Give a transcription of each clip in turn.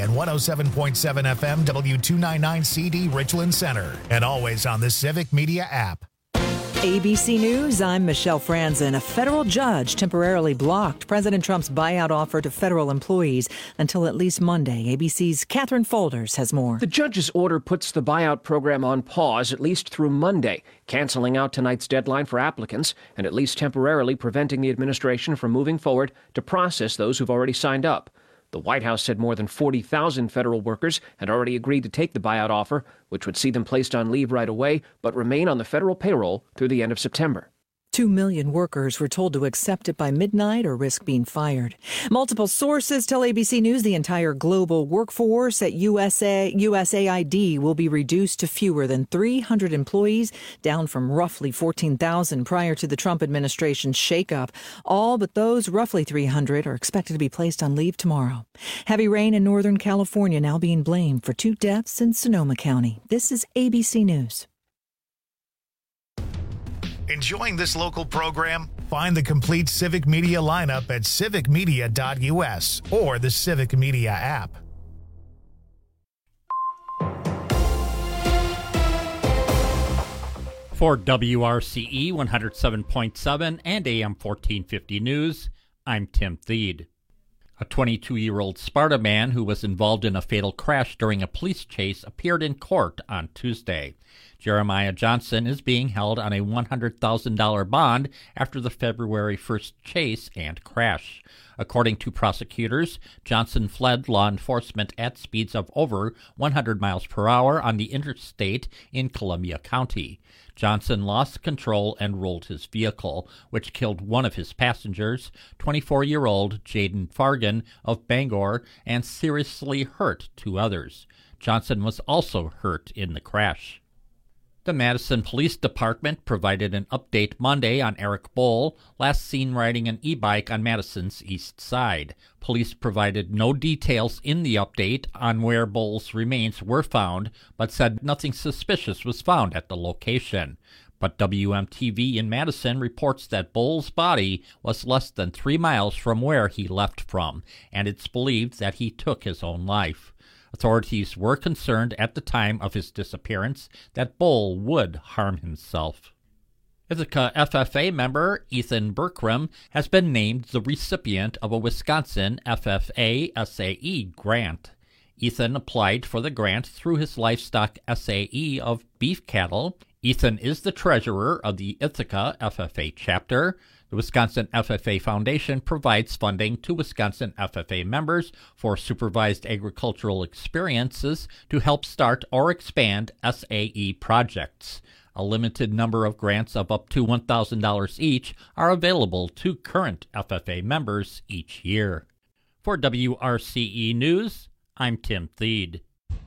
and 107.7 FM W299CD Richland Center. And always on the Civic Media app. ABC News, I'm Michelle Franzen. A federal judge temporarily blocked President Trump's buyout offer to federal employees until at least Monday. ABC's Catherine Folders has more. The judge's order puts the buyout program on pause at least through Monday, canceling out tonight's deadline for applicants and at least temporarily preventing the administration from moving forward to process those who've already signed up. The White House said more than 40,000 federal workers had already agreed to take the buyout offer, which would see them placed on leave right away, but remain on the federal payroll through the end of September. 2 million workers were told to accept it by midnight or risk being fired. Multiple sources tell ABC News the entire global workforce at USAID will be reduced to fewer than 300 employees, down from roughly 14,000 prior to the Trump administration's shakeup. All but those roughly 300 are expected to be placed on leave tomorrow. Heavy rain in Northern California now being blamed for 2 deaths in Sonoma County. This is ABC News. Enjoying this local program? Find the complete Civic Media lineup at civicmedia.us or the Civic Media app. For WRCE 107.7 and AM 1450 News, I'm Tim Thede. A 22-year-old Sparta man who was involved in a fatal crash during a police chase appeared in court on Tuesday. Jeremiah Johnson is being held on a $100,000 bond after the February 1st chase and crash. According to prosecutors, Johnson fled law enforcement at speeds of over 100 miles per hour on the interstate in Columbia County. Johnson lost control and rolled his vehicle, which killed one of his passengers, 24-year-old Jaden Fargan of Bangor, and seriously hurt 2 others. Johnson was also hurt in the crash. The Madison Police Department provided an update Monday on Eric Bohl, last seen riding an e-bike on Madison's east side. Police provided no details in the update on where Bohl's remains were found, but said nothing suspicious was found at the location. But WMTV in Madison reports that Bohl's body was less than 3 miles from where he left from, and it's believed that he took his own life. Authorities were concerned at the time of his disappearance that Bohl would harm himself. Ithaca FFA member Ethan Berkram has been named the recipient of a Wisconsin FFA SAE grant. Ethan applied for the grant through his livestock SAE of beef cattle. Ethan is the treasurer of the Ithaca FFA chapter. The Wisconsin FFA Foundation provides funding to Wisconsin FFA members for supervised agricultural experiences to help start or expand SAE projects. A limited number of grants of up to $1,000 each are available to current FFA members each year. For WRCE News, I'm Tim Thede.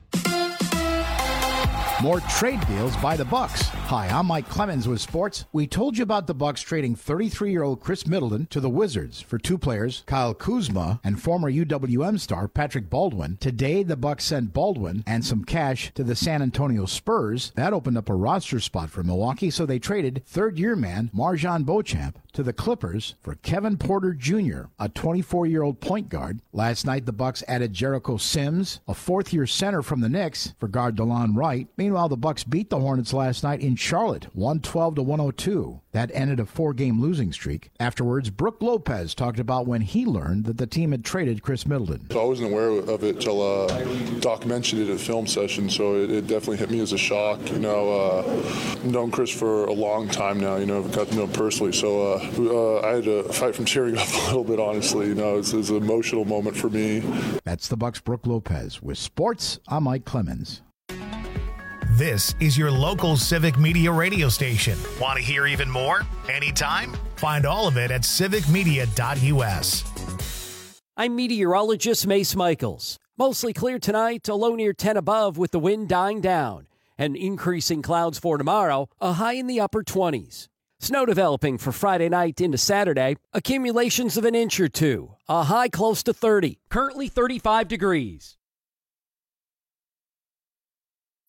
More trade deals by the Bucks. Hi, I'm Mike Clemens with sports. We told you about the Bucks trading 33-year-old Chris Middleton to the Wizards for 2 players, Kyle Kuzma and former UWM star Patrick Baldwin. Today, the Bucks sent Baldwin and some cash to the San Antonio Spurs. That opened up a roster spot for Milwaukee, so they traded third-year man MarJon Beauchamp to the Clippers for Kevin Porter Jr., a 24-year-old point guard. Last night, the Bucks added Jericho Sims, a fourth-year center from the Knicks, for guard DeLon Wright. Meanwhile, the Bucks beat the Hornets last night in Charlotte, 112-102. That ended a 4-game losing streak. Afterwards, Brook Lopez talked about when he learned that the team had traded Chris Middleton. I wasn't aware of it till Doc mentioned it at a film session, so it definitely hit me as a shock. I've known Chris for a long time now, I've got to know him personally, so I had to fight from tearing up a little bit, honestly. It's an emotional moment for me. That's the Bucks' Brook Lopez. With sports, I'm Mike Clemens. This is your local Civic Media radio station. Want to hear even more? Anytime? Find all of it at civicmedia.us. I'm meteorologist Mace Michaels. Mostly clear tonight, a low near 10 above with the wind dying down. And increasing clouds for tomorrow, a high in the upper 20s. Snow developing for Friday night into Saturday, accumulations of an inch or 2, a high close to 30, currently 35 degrees.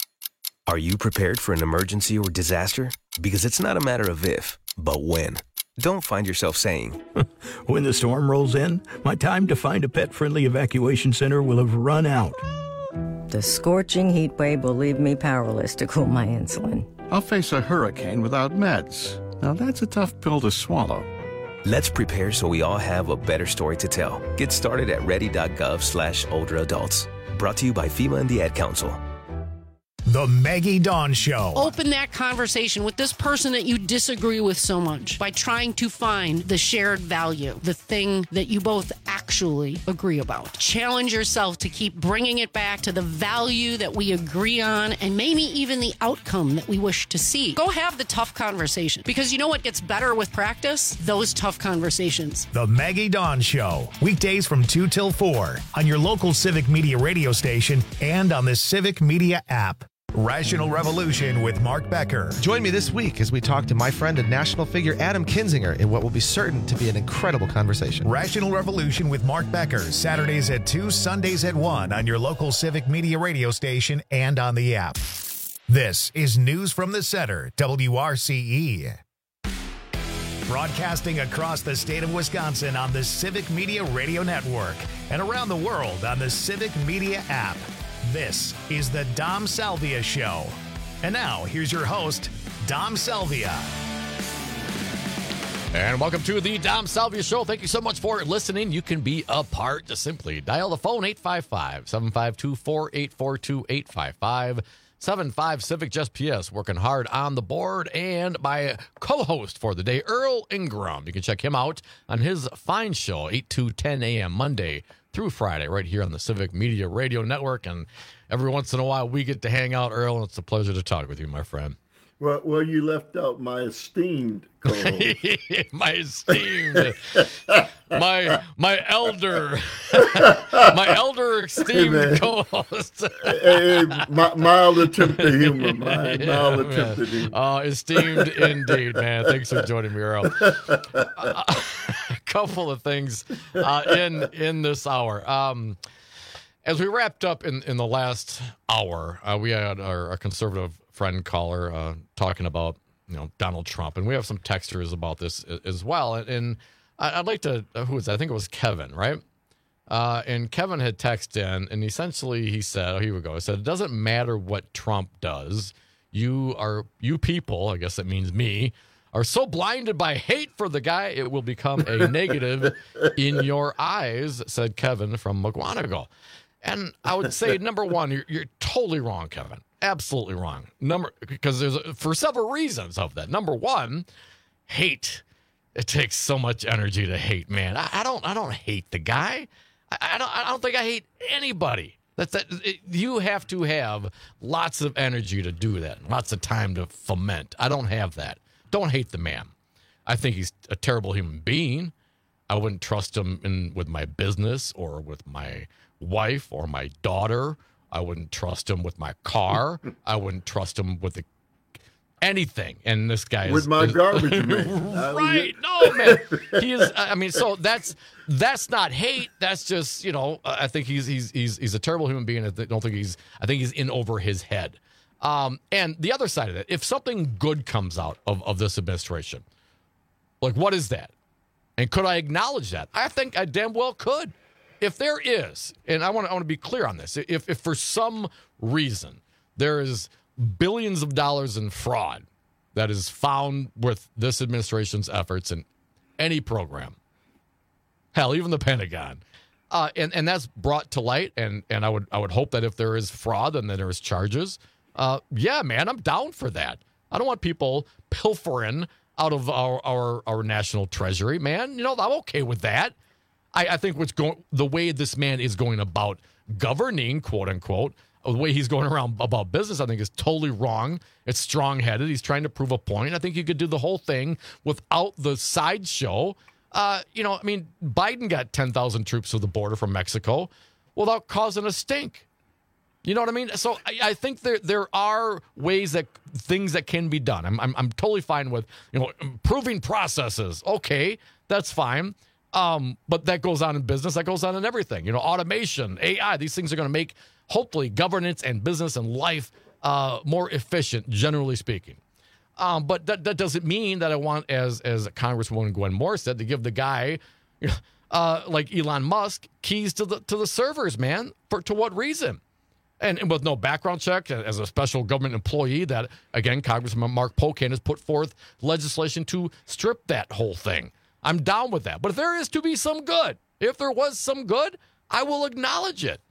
Are you prepared for an emergency or disaster? Because it's not a matter of if, but when. Don't find yourself saying, when the storm rolls in, my time to find a pet-friendly evacuation center will have run out. The scorching heat wave will leave me powerless to cool my insulin. I'll face a hurricane without meds. Now that's a tough pill to swallow. Let's prepare so we all have a better story to tell. Get started at ready.gov/older adults. Brought to you by FEMA and the Ad Council. The Maggie Dawn Show. Open that conversation with this person that you disagree with so much by trying to find the shared value, the thing that you both actually agree about. Challenge yourself to keep bringing it back to the value that we agree on and maybe even the outcome that we wish to see. Go have the tough conversation, because you know what gets better with practice? Those tough conversations. The Maggie Dawn Show. Weekdays from 2 till 4 on your local Civic Media radio station and on the Civic Media app. Rational Revolution with Mark Becker. Join me this week as we talk to my friend and national figure Adam Kinzinger in what will be certain to be an incredible conversation. Rational Revolution with Mark Becker, Saturdays at 2, Sundays at 1 on your local Civic Media radio station and on the app. This is News from the Center, WRCE. Broadcasting across the state of Wisconsin on the Civic Media Radio Network and around the world on the Civic Media app. This is the Dom Salvia Show. And now, here's your host, Dom Salvia. And welcome to the Dom Salvia Show. Thank you so much for listening. You can be a part. Just simply dial the phone, 855-752-4842-855-75 Civic Just PS, working hard on the board. And my co-host for the day, Earl Ingram. You can check him out on his fine show, 8 to 10 a.m. Monday through Friday, right here on the Civic Media Radio Network. And every once in a while, we get to hang out, Earl, and it's a pleasure to talk with you, my friend. Well, you left out my esteemed co-host. My esteemed, my elder esteemed co-host. Mild attempt at humor, mild attempt at humor. Esteemed indeed, man. Thanks for joining me, Earl. A couple of things in this hour. As we wrapped up in the last hour, we had our conservative friend caller talking about Donald Trump, and we have some texters about this as well. And I'd like to who was that? I think it was Kevin, right? And Kevin had texted in, and essentially he said, here we go. He said, it doesn't matter what Trump does. You people, I guess that means me, are so blinded by hate for the guy, it will become a negative in your eyes, said Kevin from McGuanago. And I would say, number one, you're totally wrong, Kevin. Absolutely wrong. Because there's for several reasons of that. Number one, hate. It takes so much energy to hate, man. I don't hate the guy. I don't think I hate anybody. You have to have lots of energy to do that, lots of time to foment. I don't have that. Don't hate the man. I think he's a terrible human being. I wouldn't trust him with my business or with my wife or my daughter. I wouldn't trust him with my car. I wouldn't trust him with anything. And this guy with my garbage man. Right. No, man. He is, I mean, so that's not hate. That's just, I think he's a terrible human being. I think he's in over his head. And the other side of that, if something good comes out of this administration, like what is that? And could I acknowledge that? I think I damn well could. If there is, and I want to be clear on this, if for some reason there is billions of dollars in fraud that is found with this administration's efforts in any program, hell, even the Pentagon, and that's brought to light, and I would hope that if there is fraud and then there is charges, yeah, man, I'm down for that. I don't want people pilfering out of our national treasury, man. I'm okay with that. I think the way this man is going about governing, quote unquote, the way he's going around about business, I think is totally wrong. It's strong-headed. He's trying to prove a point. I think you could do the whole thing without the sideshow. Biden got 10,000 troops to the border from Mexico without causing a stink. You know what I mean? So I think there are ways things that can be done. I'm totally fine with improving processes. Okay, that's fine. But that goes on in business. That goes on in everything. Automation, AI. These things are going to make hopefully governance and business and life more efficient, generally speaking. But that doesn't mean that I want, as Congresswoman Gwen Moore said, to give the guy, like Elon Musk, keys to the servers, man. To what reason? And with no background check, as a special government employee, that, again, Congressman Mark Pocan has put forth legislation to strip that whole thing. I'm down with that. But if there is to be some good, if there was some good, I will acknowledge it.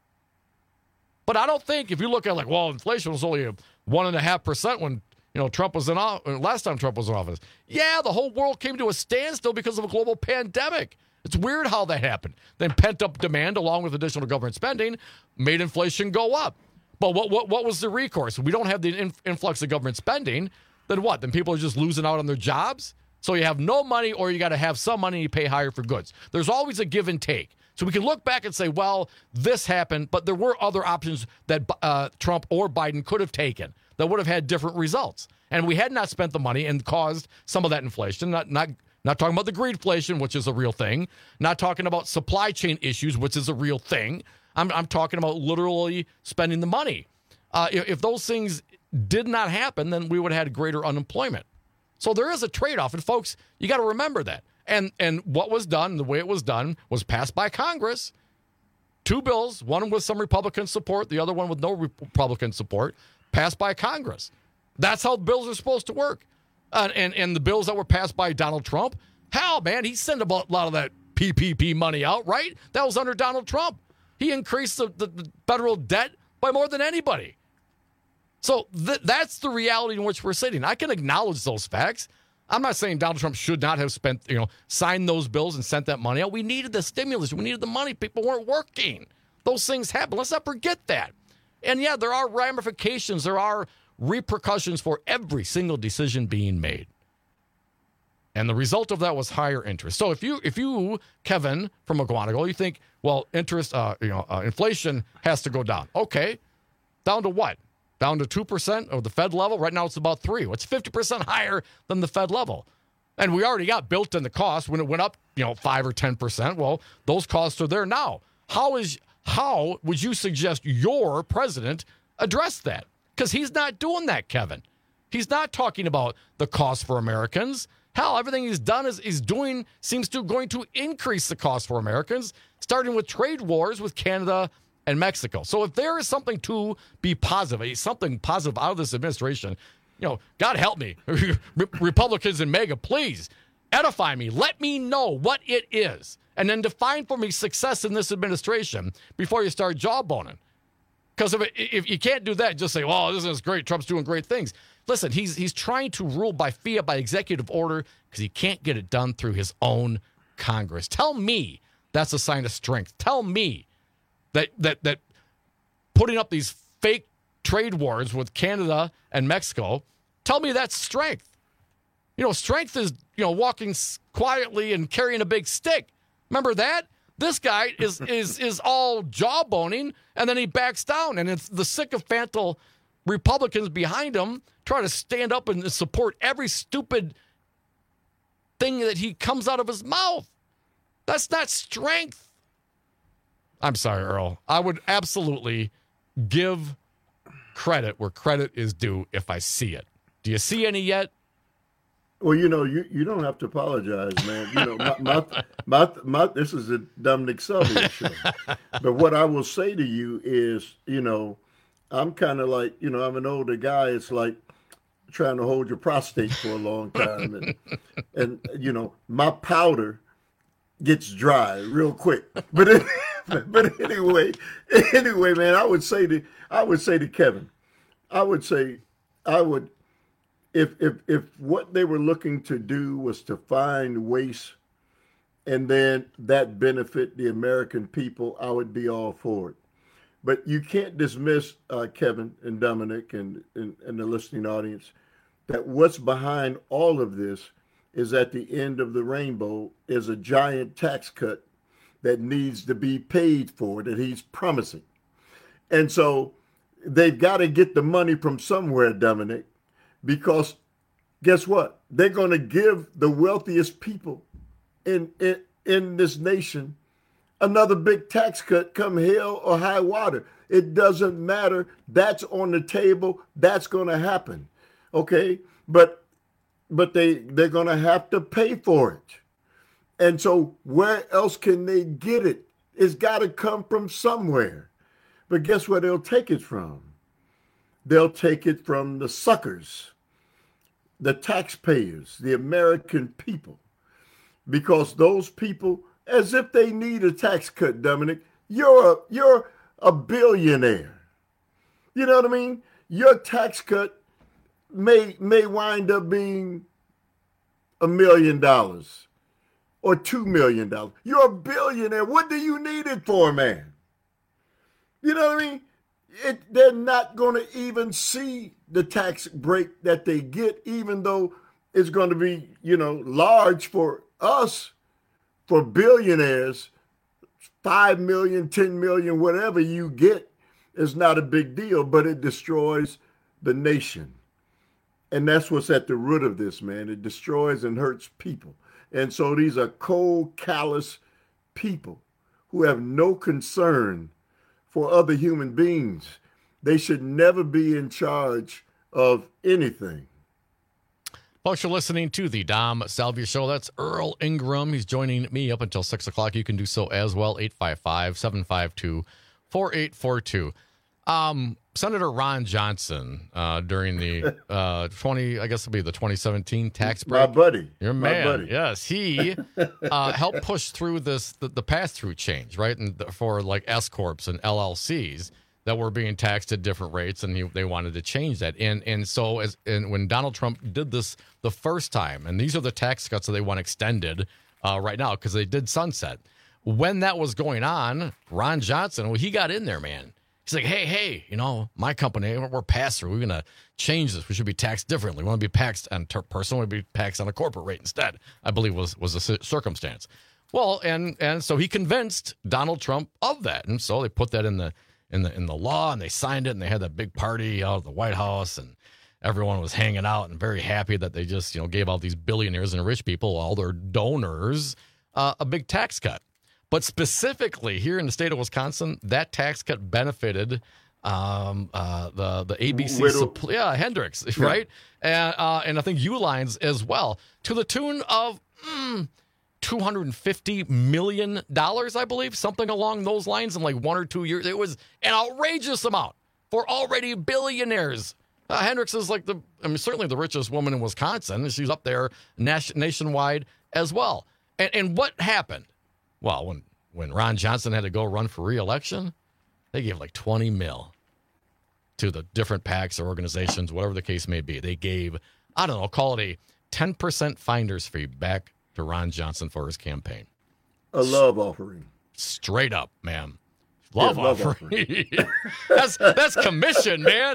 But I don't think, if you look at inflation was only 1.5% when Trump was last time Trump was in office. Yeah, the whole world came to a standstill because of a global pandemic. It's weird how that happened. Then pent-up demand, along with additional government spending, made inflation go up. But what was the recourse? We don't have the influx of government spending. Then what? Then people are just losing out on their jobs? So you have no money, or you got to have some money and you pay higher for goods. There's always a give and take. So we can look back and say, well, this happened, but there were other options that Trump or Biden could have taken that would have had different results. And we had not spent the money and caused some of that inflation, not talking about the greedflation, which is a real thing. Not talking about supply chain issues, which is a real thing. I'm talking about literally spending the money. If those things did not happen, then we would have had greater unemployment. So there is a trade-off. And, folks, you got to remember that. And what was done, the way it was done, was passed by Congress. 2 bills, one with some Republican support, the other one with no Republican support, passed by Congress. That's how bills are supposed to work. And the bills that were passed by Donald Trump, hell, man, he sent a lot of that PPP money out, right? That was under Donald Trump. He increased the federal debt by more than anybody. So that's the reality in which we're sitting. I can acknowledge those facts. I'm not saying Donald Trump should not have signed those bills and sent that money out. We needed the stimulus. We needed the money. People weren't working. Those things happen. Let's not forget that. And, yeah, there are ramifications. There are repercussions for every single decision being made. And the result of that was higher interest. So if you Kevin from McGonigal, you think, well, interest, inflation has to go down. Okay. Down to what? Down to 2% of the Fed level? Right now it's about 3%. It's 50% higher than the Fed level. And we already got built in the cost when it went up, 5 or 10%. Well, those costs are there now. How would you suggest your president address that? Because he's not doing that, Kevin. He's not talking about the cost for Americans. Hell, everything he's done seems to going to increase the cost for Americans, starting with trade wars with Canada and Mexico. So if there is something to be positive, something positive out of this administration, God help me, Republicans and MAGA, please edify me. Let me know what it is. And then define for me success in this administration before you start jawboning. Because if you can't do that, just say, well, this is great. Trump's doing great things. Listen, he's trying to rule by fiat, by executive order, because he can't get it done through his own Congress. Tell me that's a sign of strength. Tell me that putting up these fake trade wars with Canada and Mexico, tell me that's strength. Strength is, walking quietly and carrying a big stick. Remember that? This guy is all jawboning, and then he backs down. And it's the sycophantal Republicans behind him try to stand up and support every stupid thing that he comes out of his mouth. That's not strength. I'm sorry, Earl. I would absolutely give credit where credit is due if I see it. Do you see any yet? Well, you don't have to apologize, man. My this is a Dominic Selvia show. But what I will say to you is, I'm kind of like, I'm an older guy. It's like trying to hold your prostate for a long time. And my powder gets dry real quick. But anyway, man, I would say to Kevin, if what they were looking to do was to find waste and then that benefit the American people, I would be all for it. But you can't dismiss, Kevin and Dominic and the listening audience, that what's behind all of this is at the end of the rainbow is a giant tax cut that needs to be paid for, that he's promising. And so they've got to get the money from somewhere, Dominic, because guess what? They're going to give the wealthiest people in this nation another big tax cut come hell or high water. It doesn't matter. That's on the table. That's going to happen. Okay? but they're going to have to pay for it. And so where else can they get it? It's got to come from somewhere. But guess where they'll take it from? They'll take it from the suckers, the taxpayers, the American people. Because those people, as if they need a tax cut, Dominic, you're a billionaire. You know what I mean? Your tax cut may wind up being $1 million or $2 million. You're a billionaire. What do you need it for, man? You know what I mean? They're not going to even see the tax break that they get, even though it's going to be, large for us, for billionaires. 5 million, 10 million, whatever you get is not a big deal, but it destroys the nation. And that's what's at the root of this, man. It destroys and hurts people. And so these are cold, callous people who have no concern for other human beings. They should never be in charge of anything. Folks, you're listening to the Dom Salvia Show. That's Earl Ingram. He's joining me up until 6 o'clock. You can do so as well, 855-752-4842. Senator Ron Johnson, during the 2017 tax break. My buddy. Your man. My buddy. Yes. He helped push through the pass-through change, right? And for like S-Corps and LLCs that were being taxed at different rates, and they wanted to change that. And so when Donald Trump did this the first time, and these are the tax cuts that they want extended right now because they did sunset. When that was going on, Ron Johnson, he got in there, man. He's like, hey, my company, we're pass-through. We're going to change this. We should be taxed differently. We want to be taxed on person. We want to be taxed on a corporate rate instead, I believe was the circumstance. Well, and so he convinced Donald Trump of that. And so they put that in the law, and they signed it, and they had that big party out at the White House, and everyone was hanging out and very happy that they just, gave all these billionaires and rich people, all their donors, a big tax cut. But specifically here in the state of Wisconsin, that tax cut benefited the ABC Hendricks, right? And I think Uline's as well, to the tune of $250 million, I believe, something along those lines in like 1 or 2 years. It was an outrageous amount for already billionaires. Hendricks is certainly the richest woman in Wisconsin. She's up there nationwide as well. And what happened? Well, when Ron Johnson had to go run for re-election, they gave like $20 million to the different PACs or organizations, whatever the case may be. They gave, I don't know, call it a 10% finder's fee back to Ron Johnson for his campaign. A love offering. Straight up, ma'am. Love offering. that's commission, man.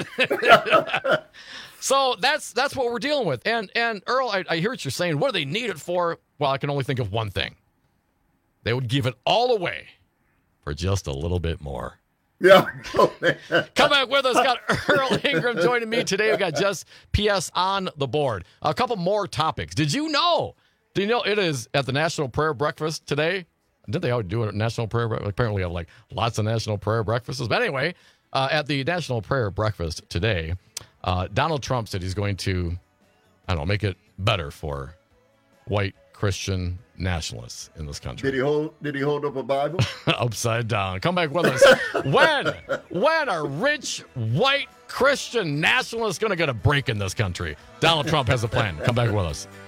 So that's what we're dealing with. And Earl, I hear what you're saying. What do they need it for? Well, I can only think of one thing. They would give it all away for just a little bit more. Yeah. Come back with us. Got Earl Ingram joining me today. We got Just PS on the board. A couple more topics. Did you know it is at the National Prayer Breakfast today? Did they always do a National Prayer Breakfast? Apparently have like lots of National Prayer Breakfasts. But anyway, at the National Prayer Breakfast today, Donald Trump said he's going to, make it better for white Christian nationalists in this country. Did he hold up a Bible? Upside down. Come back with us. When are rich white Christian nationalists going to get a break in this country? Donald Trump has a plan. Come back with us.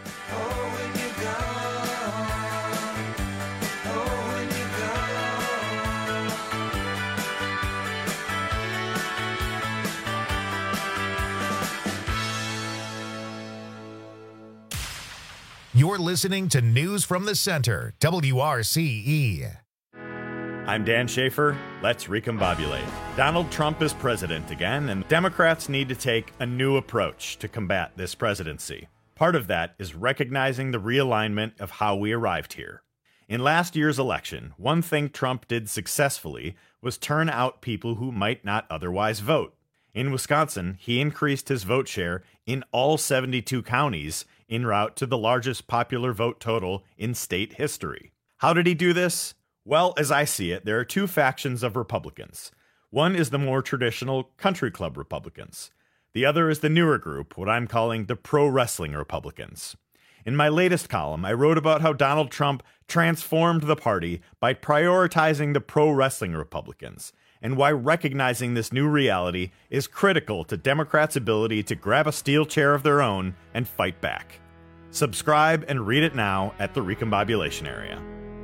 You're listening to News from the Center, WRCE. I'm Dan Schaefer. Let's recombobulate. Donald Trump is president again, and Democrats need to take a new approach to combat this presidency. Part of that is recognizing the realignment of how we arrived here. In last year's election, one thing Trump did successfully was turn out people who might not otherwise vote. In Wisconsin, he increased his vote share in all 72 counties en route to the largest popular vote total in state history. How did he do this? Well, as I see it, there are two factions of Republicans. One is the more traditional country club Republicans. The other is the newer group, what I'm calling the pro-wrestling Republicans. In my latest column, I wrote about how Donald Trump transformed the party by prioritizing the pro-wrestling Republicans, and why recognizing this new reality is critical to Democrats' ability to grab a steel chair of their own and fight back. Subscribe and read it now at the Recombobulation Area.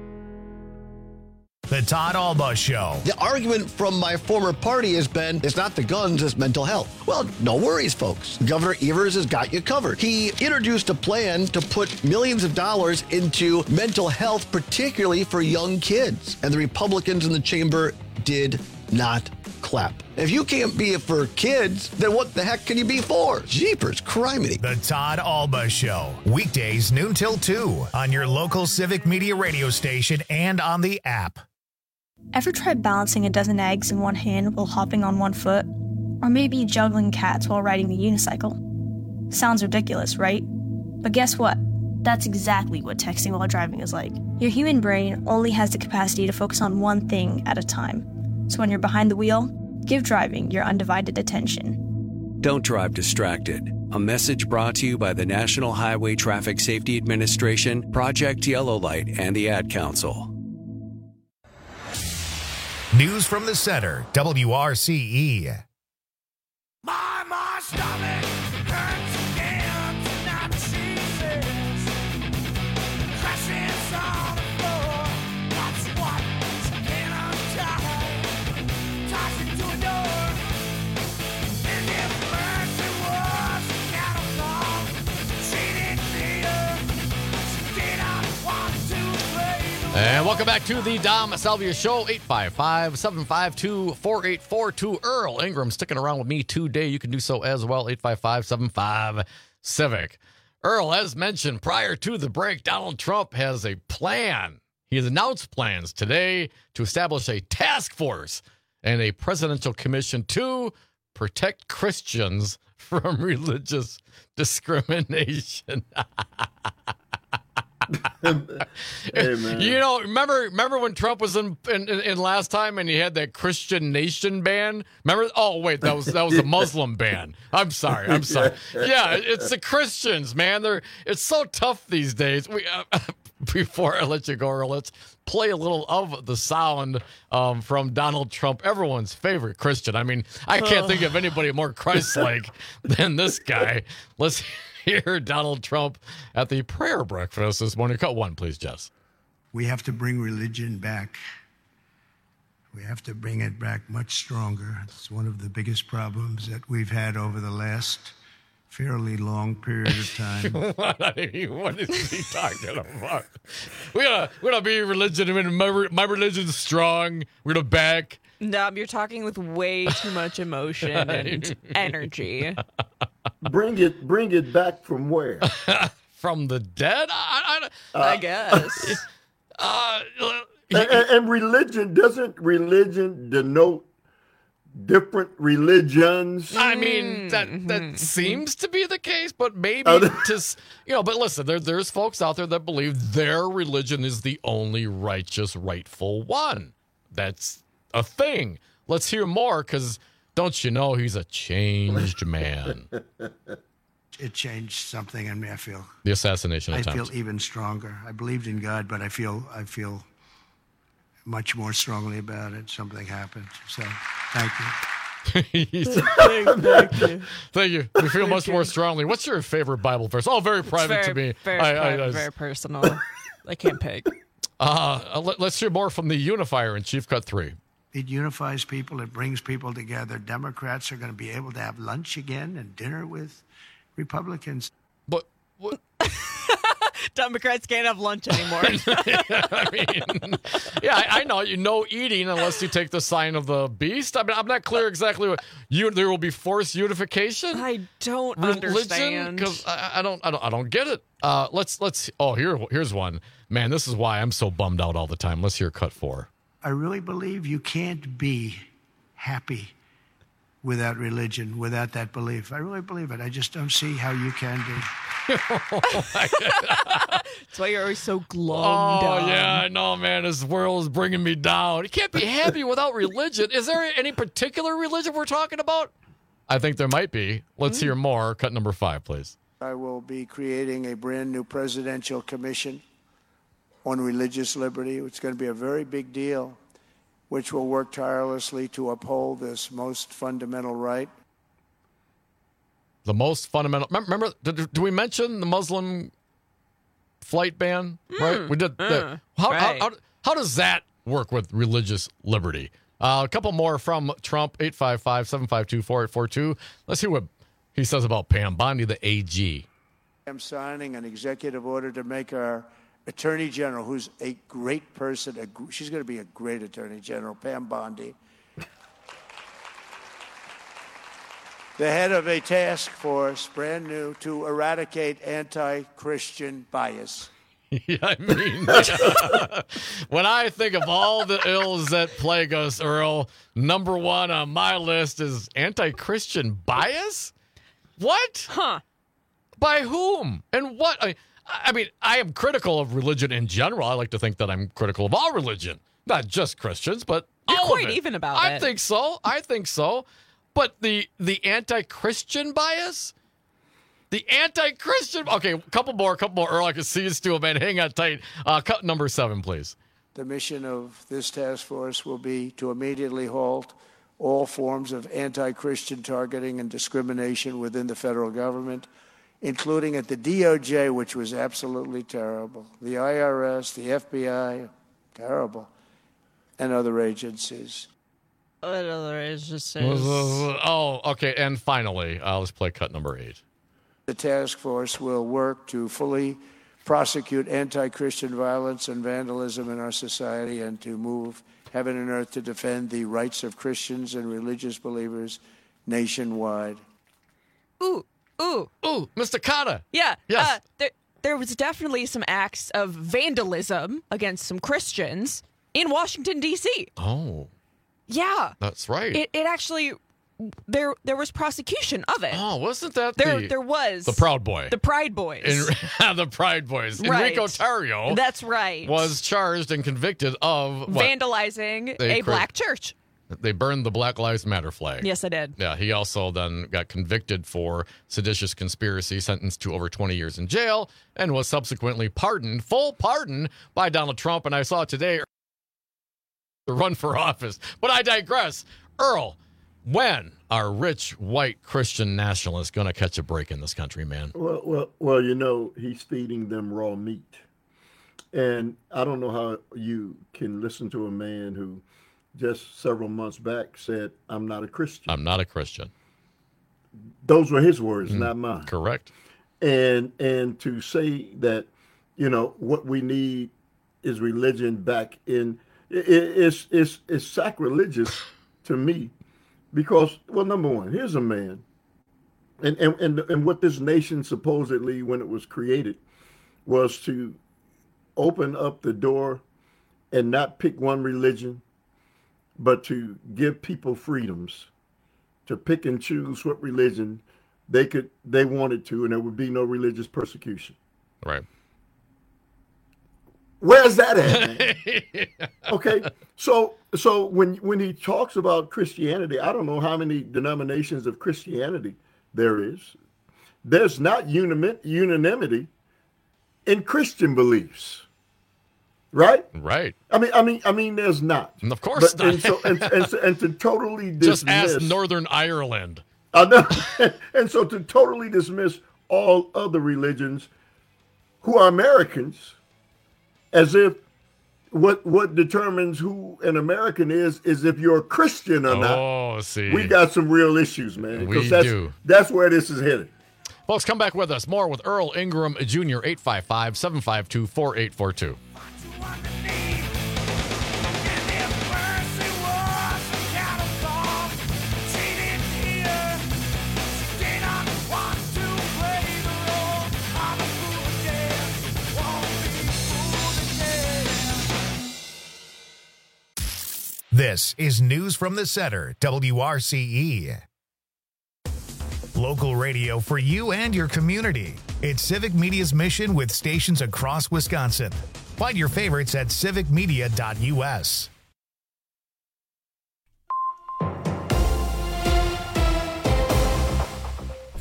The Todd Alba Show. The argument from my former party has been, it's not the guns, it's mental health. Well, no worries, folks. Governor Evers has got you covered. He introduced a plan to put millions of dollars into mental health, particularly for young kids. And the Republicans in the chamber did not clap. If you can't be it for kids, then what the heck can you be for? Jeepers, criminy. The Todd Alba Show. Weekdays noon till 2 on your local Civic Media radio station and on the app. Ever tried balancing a dozen eggs in one hand while hopping on one foot? Or maybe juggling cats while riding the unicycle? Sounds ridiculous, right? But guess what? That's exactly what texting while driving is like. Your human brain only has the capacity to focus on one thing at a time. So when you're behind the wheel, give driving your undivided attention. Don't drive distracted. A message brought to you by the National Highway Traffic Safety Administration, Project Yellow Light, and the Ad Council. News from the center, WRCE. My stomach hurts again tonight, she says. Crashes on the floor, that's what she can't untie. Tossing to a door, and if mercy was a cattle call, she didn't need her. She did not want to play. And welcome back to the Dom Salvia Show, 855-752-4842. Earl Ingram sticking around with me today. You can do so as well, 855-75-CIVIC. Earl, as mentioned prior to the break, Donald Trump has a plan. He has announced plans today to establish a task force and a presidential commission to protect Christians from religious discrimination. Hey, man. You know, remember when Trump was in last time and he had that Christian Nation ban? Remember? Oh wait, that was a Muslim ban. I'm sorry. Yeah, it's the Christians, man. It's so tough these days. Before I let you go, Earl, let's play a little of the sound from Donald Trump, everyone's favorite Christian. I mean, I can't think of anybody more Christ-like than this guy. Let's hear Donald Trump at the prayer breakfast this morning. Cut one, please, Jess. We have to bring religion back. We have to bring it back much stronger. It's one of the biggest problems that we've had over the last fairly long period of time. What is he talking about? We're gonna be religion. I mean, my religion's strong. We're gonna back. No, you're talking with way too much emotion and energy. Bring it back from where? From the dead? I guess. And religion, doesn't religion denote different religions? I mean, that seems to be the case, but maybe but listen, there's folks out there that believe their religion is the only righteous, rightful one. That's a thing. Let's hear more, because don't you know he's a changed man. It changed something in me, I feel. The assassination attempt. I feel even stronger. I believed in God, but I feel much more strongly about it. Something happened. So, thank you. Thank you. We feel much more strongly. What's your favorite Bible verse? Oh, very private to me. Very personal. I can't pick. Let's hear more from the unifier in Chief Cut 3. It unifies people. It brings people together. Democrats are going to be able to have lunch again and dinner with Republicans. But what? Democrats can't have lunch anymore. I know. No eating unless you take the sign of the beast. I mean, I'm not clear exactly what there will be forced unification. I don't understand, because I don't get it. Let's. Oh, here's one. Man, this is why I'm so bummed out all the time. Let's hear Cut 4. I really believe you can't be happy without religion, without that belief. I really believe it. I just don't see how you can be. That's why you're always so glummed down. Oh, yeah, I know, man. This world is bringing me down. You can't be happy without religion. Is there any particular religion we're talking about? I think there might be. Let's hear more. Cut number 5, please. I will be creating a brand new presidential commission on religious liberty. It's going to be a very big deal, which will work tirelessly to uphold this most fundamental right. The most fundamental. Remember, did we mention the Muslim flight ban? Right? We did. How does that work with religious liberty? A couple more from Trump, 855-752-4842. Let's hear what he says about Pam Bondi, the AG. I'm signing an executive order to make our Attorney General, who's a great person, she's going to be a great Attorney General, Pam Bondi, the head of a task force, brand new, to eradicate anti-Christian bias. Yeah, I mean, when I think of all the ills that plague us, Earl, number 1 on my list is anti-Christian bias? What? Huh. By whom? And what? I mean, I am critical of religion in general. I like to think that I'm critical of all religion, not just Christians, but You're all quite of it. even about I it. think so. But the anti-Christian bias? The anti-Christian. Okay, a couple more. Earl, I can see you still, man. Hang on tight. Cut number 7, please. The mission of this task force will be to immediately halt all forms of anti-Christian targeting and discrimination within the federal government, including at the DOJ, which was absolutely terrible, the IRS, the FBI, terrible, and other agencies. What other agencies? Oh, okay. And finally, let's play cut number 8. The task force will work to fully prosecute anti-Christian violence and vandalism in our society and to move heaven and earth to defend the rights of Christians and religious believers nationwide. Ooh. Mr. Cotta. Yeah. Yes. There was definitely some acts of vandalism against some Christians in Washington, D.C. Oh. Yeah. That's right. It actually... There was prosecution of it. Oh, wasn't that there was the Proud Boy, the Pride Boys, the Pride Boys? Right. Enrico Tarrio, that's right, was charged and convicted of vandalizing a black church. They burned the Black Lives Matter flag. Yes, I did. Yeah, he also then got convicted for seditious conspiracy, sentenced to over 20 years in jail, and was subsequently pardoned, full pardon, by Donald Trump. And I saw today to run for office. But I digress. Earl, when are rich white Christian nationalists going to catch a break in this country, man? Well, you know, he's feeding them raw meat. And I don't know how you can listen to a man who just several months back said, I'm not a Christian. I'm not a Christian. Those were his words, not mine. Correct. And to say that, you know, what we need is religion back in, it's sacrilegious to me. Because, well, number one, here's a man, and what this nation supposedly, when it was created, was to open up the door and not pick one religion, but to give people freedoms to pick and choose what religion they wanted to, and there would be no religious persecution. Right. Where's that at, man? Okay, so when he talks about Christianity, I don't know how many denominations of Christianity there is. There's not unanimity in Christian beliefs, right? Right. I mean, there's not. Of course not. And to totally dismiss. Just ask Northern Ireland. And so to totally dismiss all other religions who are Americans, as if what determines who an American is if you're a Christian or not. Oh, see. We got some real issues, man. We do. That's where this is headed. Folks, come back with us. More with Earl Ingram Jr., 855-752-4842. This is News from the Center, WRCE. Local radio for you and your community. It's Civic Media's mission with stations across Wisconsin. Find your favorites at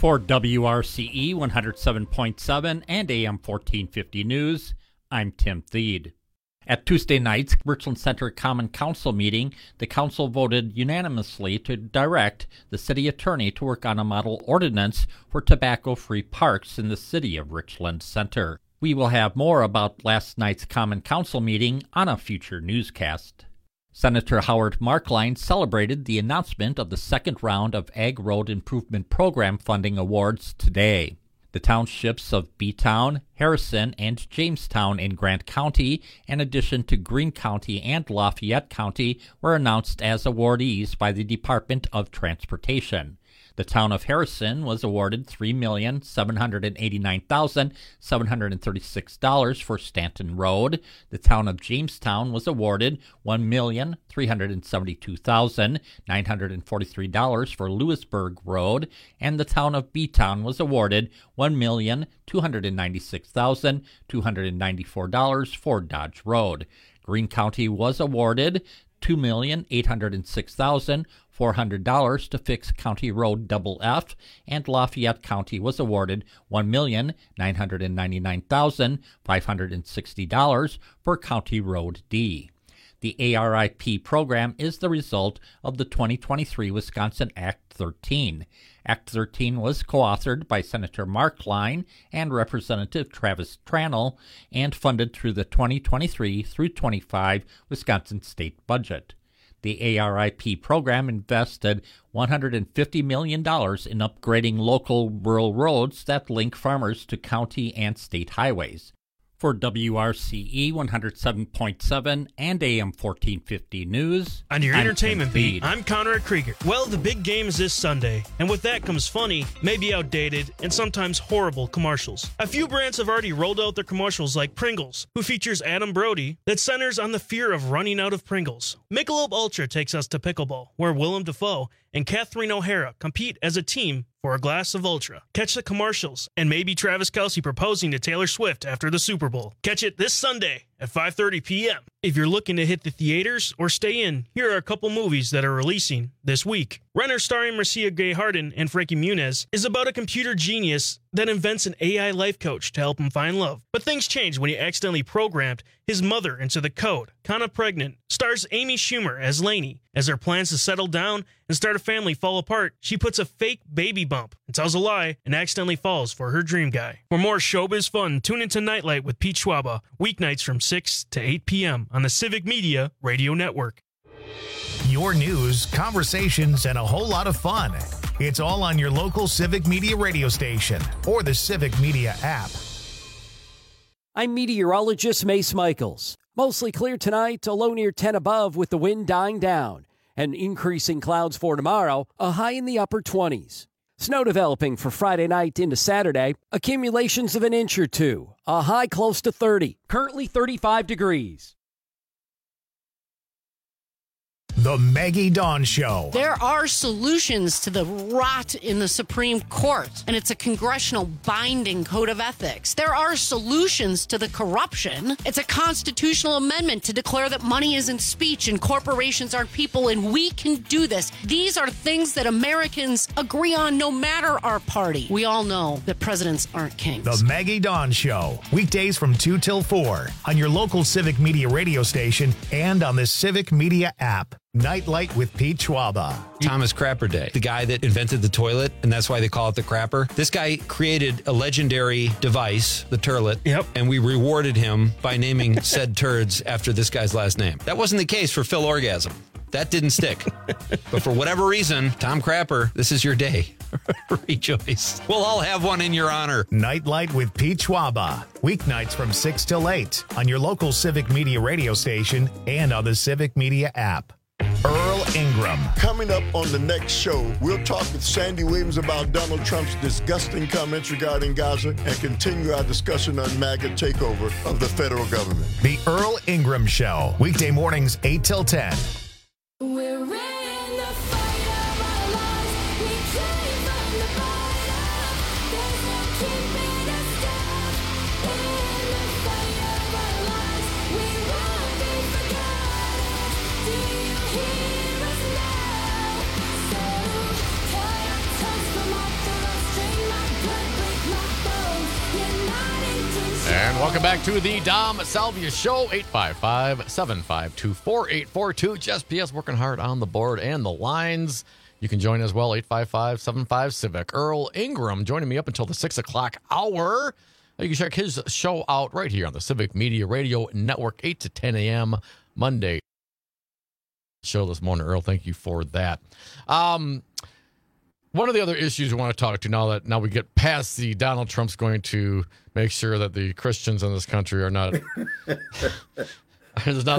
For WRCE 107.7 and AM 1450 News, I'm Tim Thede. At Tuesday night's Richland Center Common Council meeting, the council voted unanimously to direct the city attorney to work on a model ordinance for tobacco-free parks in the city of Richland Center. We will have more about last night's Common Council meeting on a future newscast. Senator Howard Marklein celebrated the announcement of the second round of Ag Road Improvement Program funding awards today. The townships of B-Town, Harrison, and Jamestown in Grant County, in addition to Greene County and Lafayette County, were announced as awardees by the Department of Transportation. The town of Harrison was awarded $3,789,736 for Stanton Road. The town of Jamestown was awarded $1,372,943 for Lewisburg Road, and the town of B-Town was awarded $1,296,294 for Dodge Road. Greene County was awarded $2,806,400 to fix County Road Double F, and Lafayette County was awarded $1,999,560 for County Road D. The ARIP program is the result of the 2023 Wisconsin Act 13. Act 13 was co-authored by Senator Marklein and Representative Travis Tranel and funded through the 2023 through 25 Wisconsin state budget. The ARIP program invested $150 million in upgrading local rural roads that link farmers to county and state highways. For WRCE 107.7 and AM 1450 News, on your I'm entertainment Tim beat, Thede. I'm Conrad Krieger. Well, the big game is this Sunday, and with that comes funny, maybe outdated, and sometimes horrible commercials. A few brands have already rolled out their commercials, like Pringles, who features Adam Brody, that centers on the fear of running out of Pringles. Michelob Ultra takes us to pickleball, where Willem Dafoe and Catherine O'Hara compete as a team for a glass of Ultra. Catch the commercials, and maybe Travis Kelce proposing to Taylor Swift after the Super Bowl. Catch it this Sunday at 5:30 p.m. If you're looking to hit the theaters or stay in, here are a couple movies that are releasing this week. Renner, starring Marcia Gay Harden and Frankie Muniz, is about a computer genius that invents an AI life coach to help him find love. But things change when he accidentally programmed his mother into the code. Kinda Pregnant stars Amy Schumer as Lainey. As her plans to settle down and start a family fall apart, she puts a fake baby bump and tells a lie and accidentally falls for her dream guy. For more showbiz fun, tune into Nightlight with Pete Schwaba, weeknights from 6 to 8 p.m. on the Civic Media Radio Network. Your news, conversations, and a whole lot of fun. It's all on your local Civic Media radio station or the Civic Media app. I'm meteorologist Mace Michaels. Mostly clear tonight, a low near 10 above with the wind dying down. And increasing clouds for tomorrow, a high in the upper 20s. Snow developing for Friday night into Saturday, accumulations of an inch or two, a high close to 30. Currently 35 degrees. The Maggie Dawn Show. There are solutions to the rot in the Supreme Court, and it's a congressional binding code of ethics. There are solutions to the corruption. It's a constitutional amendment to declare that money isn't speech and corporations aren't people, and we can do this. These are things that Americans agree on no matter our party. We all know that presidents aren't kings. The Maggie Dawn Show. Weekdays from 2 till 4 on your local Civic Media radio station and on the Civic Media app. Nightlight with Pete Schwaba. Thomas Crapper Day, the guy that invented the toilet, and that's why they call it the crapper. This guy created a legendary device, the turlet, and we rewarded him by naming said turds after this guy's last name. That wasn't the case for Phil Orgasm. That didn't stick. But for whatever reason, Tom Crapper, this is your day. Rejoice. We'll all have one in your honor. Nightlight with Pete Schwaba. Weeknights from 6 till 8 on your local Civic Media radio station and on the Civic Media app. Earl Ingram. Coming up on the next show, we'll talk with Sandy Williams about Donald Trump's disgusting comments regarding Gaza and continue our discussion on MAGA takeover of the federal government. The Earl Ingram Show. Weekday mornings 8 till 10. We're in the fight of our lives. We came from the bottom. There's no keeping us down. In the fight of our lives, we won't be forgotten. Do you hear us now? So tie our tongues from off the string Welcome back to the Dom Salvia Show, 855-752-4842. Jess P.S. working hard on the board and the lines. You can join as well, 855-75-CIVIC. Earl Ingram joining me up until the 6 o'clock hour. You can check his show out right here on the Civic Media Radio Network, 8 to 10 a.m. Monday. Show this morning, Earl. Thank you for that. One of the other issues we want to talk to now we get past the Donald Trump's going to make sure that the Christians in this country are not get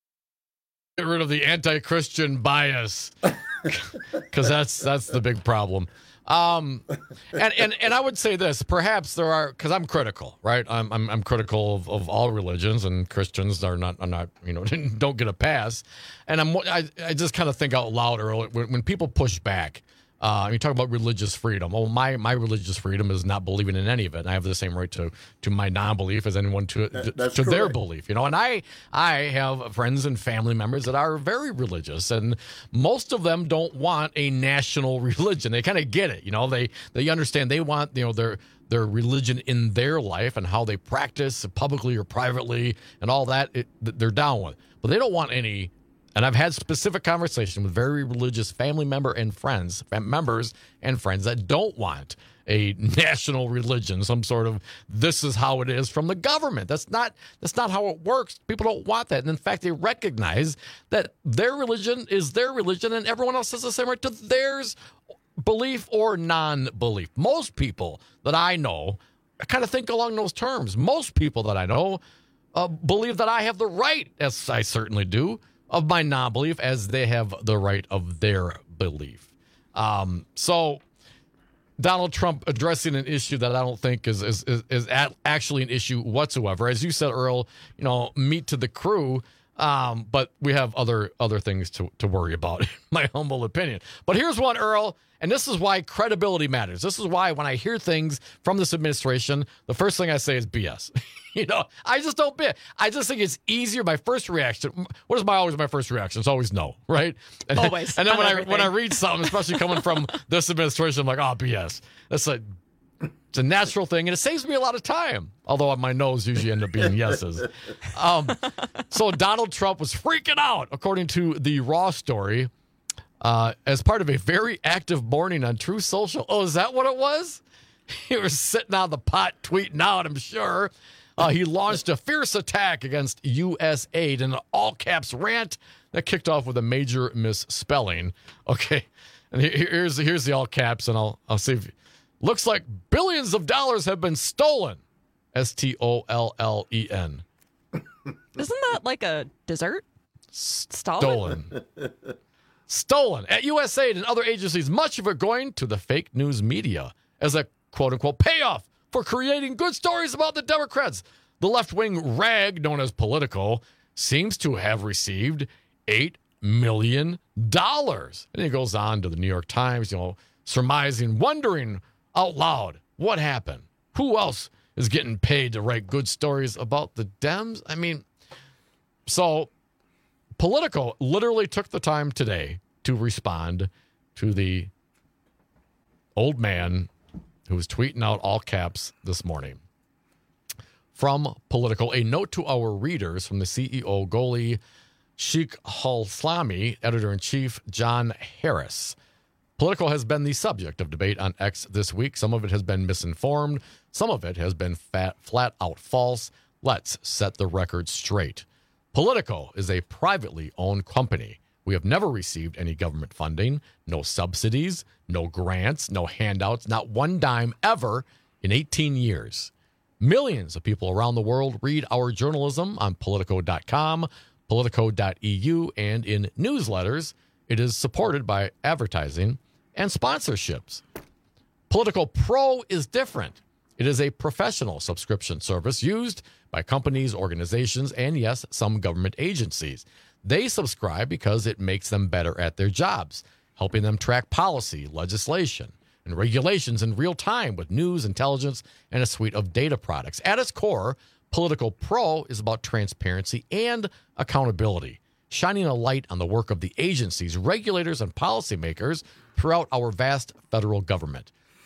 rid of the anti-Christian bias, because that's the big problem. And I would say this, perhaps there are, because I'm critical, right? I'm critical of all religions, and Christians are not don't get a pass. And I just kind of think out loud early when people push back. You talk about religious freedom. Oh, my religious freedom is not believing in any of it. And I have the same right to my non-belief as anyone to their belief. And I have friends and family members that are very religious, and most of them don't want a national religion. They kind of get it. They understand they want their religion in their life and how they practice publicly or privately and all that. They're down with, but they don't want any. And I've had specific conversation with very religious family members and friends that don't want a national religion, some sort of this is how it is from the government. That's not how it works. People don't want that. And in fact, they recognize that their religion is their religion and everyone else has the same right to theirs, belief or non-belief. Most people that I know kind of think along those terms. Most people that I know believe that I have the right, as I certainly do, of my non-belief, as they have the right of their belief. So Donald Trump addressing an issue that I don't think is actually an issue whatsoever. As you said, Earl, meat to the crew, but we have other things to worry about, in my humble opinion. But here's one, Earl, and this is why credibility matters. This is why when I hear things from this administration, the first thing I say is BS. I just don't bet. I just think it's easier. My first reaction, what is always my first reaction? It's always no, right? And, always. And then when I read something, especially coming from this administration, I'm like, oh, BS. It's a natural thing, and it saves me a lot of time. Although my no's usually end up being yeses. So Donald Trump was freaking out, according to the Raw story, as part of a very active morning on Truth Social. Oh, is that what it was? He was sitting on the pot tweeting out, I'm sure. He launched a fierce attack against U.S. aid in an all-caps rant that kicked off with a major misspelling. Okay, and here's the all-caps, and I'll see if looks like billions of dollars have been stolen. STOLLEN. Isn't that like a dessert? Stolen. Stolen at USAID and other agencies, much of it going to the fake news media as a quote-unquote payoff for creating good stories about the Democrats. The left-wing rag known as Politico seems to have received $8 million. And he goes on to the New York Times, surmising, wondering out loud, what happened? Who else is getting paid to write good stories about the Dems? I mean, so Politico literally took the time today to respond to the old man who was tweeting out all caps this morning. From Politico, a note to our readers from the CEO, Goli Sheikh-Hulslami, editor-in-chief John Harris. Politico has been the subject of debate on X this week. Some of it has been misinformed. Some of it has been flat out false. Let's set the record straight. Politico is a privately owned company. We have never received any government funding, no subsidies, no grants, no handouts, not one dime ever in 18 years. Millions of people around the world read our journalism on Politico.com, Politico.eu, and in newsletters. It is supported by advertising and sponsorships. Politico Pro is different. It is a professional subscription service used by companies, organizations, and yes, some government agencies. They subscribe because it makes them better at their jobs, helping them track policy, legislation, and regulations in real time with news, intelligence, and a suite of data products. At its core, Politico Pro is about transparency and accountability, shining a light on the work of the agencies, regulators, and policymakers throughout our vast federal government.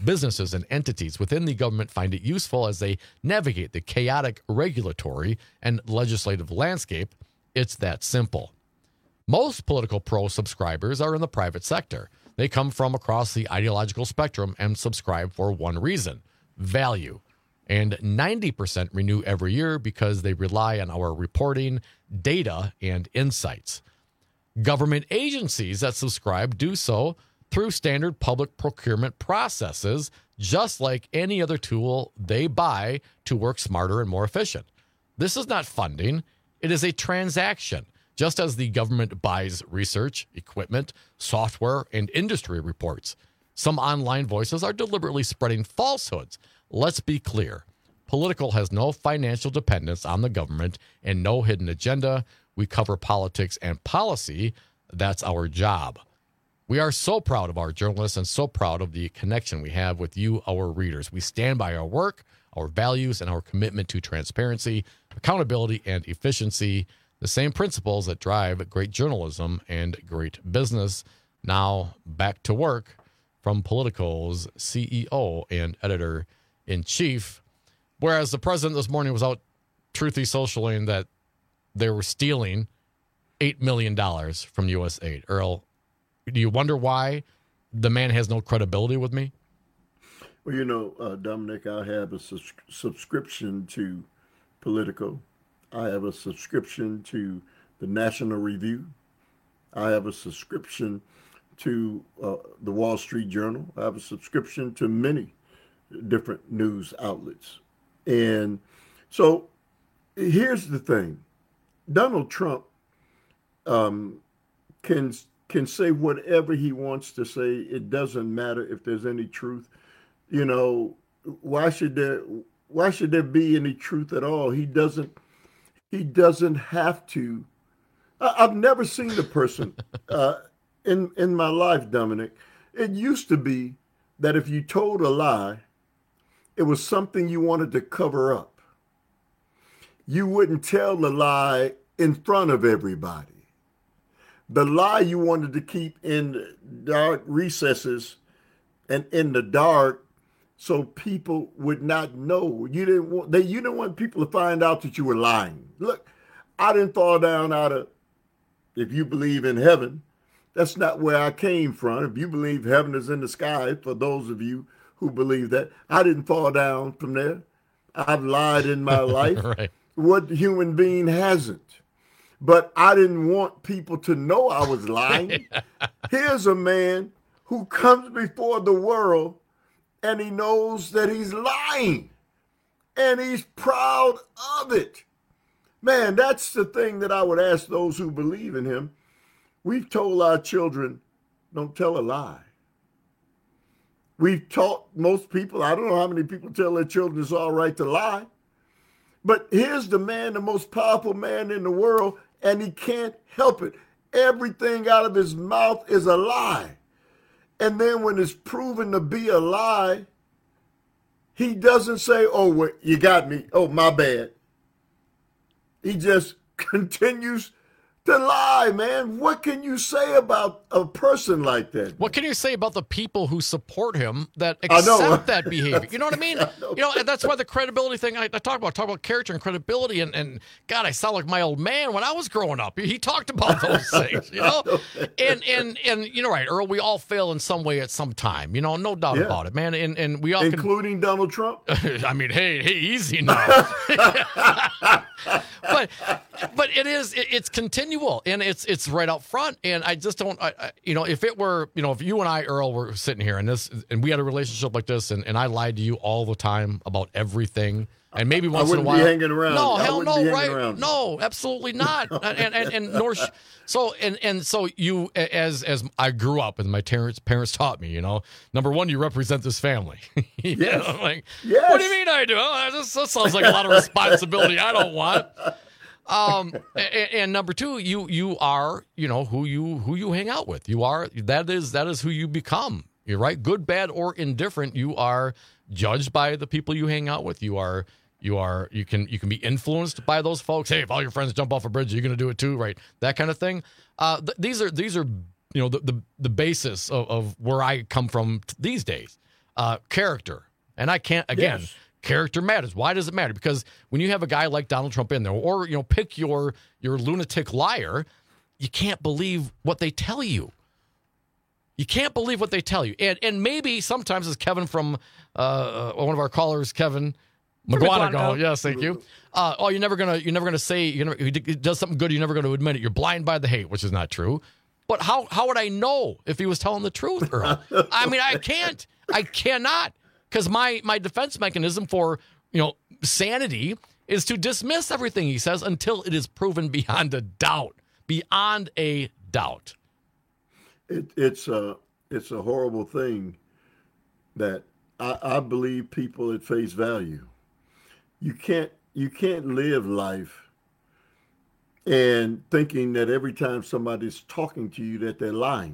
businesses and entities within the government find it useful as they navigate the chaotic regulatory and legislative landscape. It's that simple. Most Political Pro subscribers are in the private sector. They come from across the ideological spectrum and subscribe for one reason: value. And 90% renew every year because they rely on our reporting, data, and insights. Government agencies that subscribe do so through standard public procurement processes, just like any other tool they buy to work smarter and more efficient. This is not funding. It is a transaction. Just as the government buys research, equipment, software, and industry reports. Some online voices are deliberately spreading falsehoods. Let's be clear. Political has no financial dependence on the government and no hidden agenda. We cover politics and policy. That's our job. We are so proud of our journalists and so proud of the connection we have with you, our readers. We stand by our work, our values, and our commitment to transparency, accountability, and efficiency. The same principles that drive great journalism and great business. Now back to work from Political's CEO and editor-in-chief. Whereas the president this morning was out truthy socialing that they were stealing $8 million from USAID. Earl, do you wonder why the man has no credibility with me? Well, you know, Dominic, I have a subscription to Politico. I have a subscription to the National Review. I have a subscription to the Wall Street Journal. I have a subscription to many different news outlets. And so here's the thing. Donald Trump can say whatever he wants to say. It doesn't matter if there's any truth. You know, why should there be any truth at all? He doesn't have to. I've never seen a person in my life, Dominic. It used to be that if you told a lie, it was something you wanted to cover up. You wouldn't tell the lie in front of everybody. The lie you wanted to keep in dark recesses and in the dark, so people would not know. You didn't want people to find out that you were lying. Look, I didn't fall down out of, if you believe in heaven, that's not where I came from. If you believe heaven is in the sky, for those of you who believe that, I didn't fall down from there. I've lied in my life. Right. What human being hasn't? But I didn't want people to know I was lying. Here's a man who comes before the world and he knows that he's lying and he's proud of it. Man, that's the thing that I would ask those who believe in him. We've told our children, don't tell a lie. We've taught most people, I don't know how many people tell their children it's all right to lie. But here's the man, the most powerful man in the world, and he can't help it. Everything out of his mouth is a lie. And then when it's proven to be a lie, he doesn't say, oh, well, you got me. Oh, my bad. He just continues to lie, man. What can you say about a person like that? What can you say about the people who support him that accept that behavior? You know what I mean? You know, and that's why the credibility thing I talk about character and credibility. And God, I sound like my old man when I was growing up. He talked about those things, you know? And you know, right, Earl, we all fail in some way at some time, you know, no doubt about it, man. And we all including Donald Trump? I mean, hey, easy now. But it's continual and it's right out front. And I just don't, you know, if it were, you know, if you and I, Earl, were sitting here and we had a relationship like this and I lied to you all the time about everything. And maybe once in a while, I wouldn't be hanging around. No, hell no, right? No, absolutely not. and nor so you, as I grew up and my parents taught me, you know, number one, you represent this family. You Yes. know, like, Yes. what do you mean I do? Oh, that sounds like a lot of responsibility I don't want. And number two, you are, you know, who you hang out with. You are, that is who you become. You're right. Good, bad, or indifferent. You are judged by the people you hang out with. You can be influenced by those folks. Hey, if all your friends jump off a bridge, you're going to do it too, right? That kind of thing. These are, you know, the basis of where I come from these days. character. And I can't, again, Yes. character matters. Why does it matter? Because when you have a guy like Donald Trump in there, or, pick your lunatic liar, you can't believe what they tell you. You can't believe what they tell you. And maybe sometimes, as Kevin from one of our callers, Kevin McGuanago. Yes, thank you. You're never gonna say he does something good. You're never going to admit it. You're blind by the hate, which is not true. But how would I know if he was telling the truth, Earl? I mean, I cannot, because my defense mechanism for sanity is to dismiss everything he says until it is proven beyond a doubt. Beyond a doubt. It's a horrible thing that I believe people at face value. You can't live life and thinking that every time somebody's talking to you that they're lying.